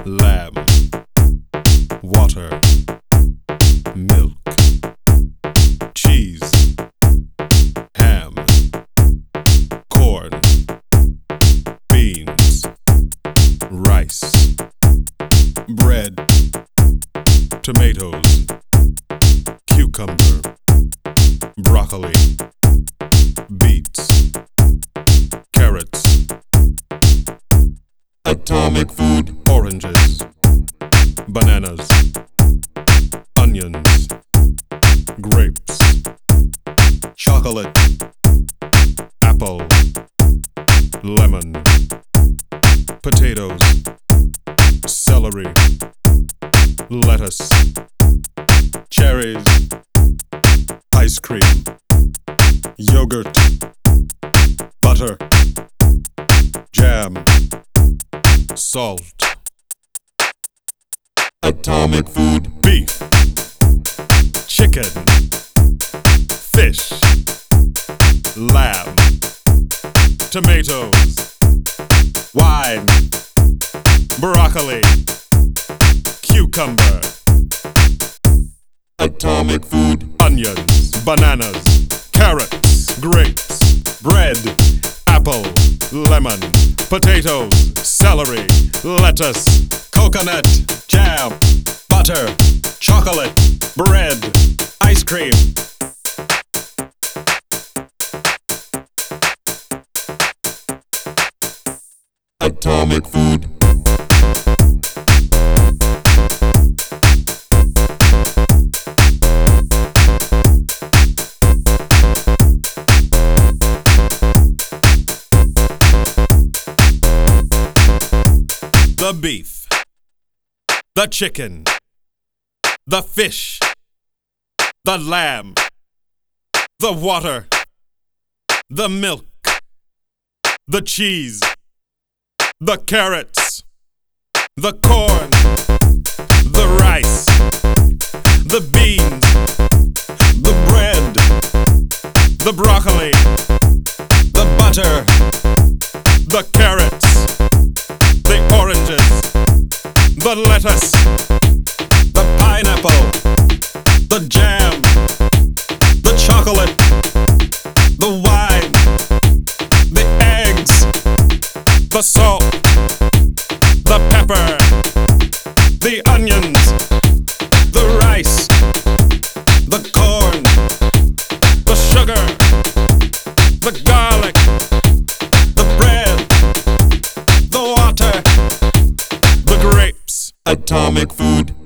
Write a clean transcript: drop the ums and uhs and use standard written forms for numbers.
lamb, water, milk, cheese, ham, corn, beans, rice, bread, tomatoes, cucumber, broccoli, beets, carrots, atomic food, oranges, bananas, onions, grapes, chocolate, apple, lemon, potatoes, celery, lettuce, cherries, ice cream, yogurt, butter, jam, salt. Atomic food, beef, chicken, fish, lamb, tomatoes, wine, broccoli, cucumber. Atomic food, onions, bananas, carrots, grapes, bread, apple, lemon, potatoes, celery, lettuce, coconut, jam, butter, chocolate, bread, ice cream. Atomic food. The beef, the chicken, the fish, the lamb, the water, the milk, the cheese, the carrots, the corn, the rice, the beans, the bread, the broccoli, the butter, the carrots, the oranges, the lettuce, the pineapple, the jam, the chocolate, the wine, the eggs, the salt, the pepper, the onions, the rice, the corn, the sugar, the garlic, the bread, the water, the grapes. Atomic food.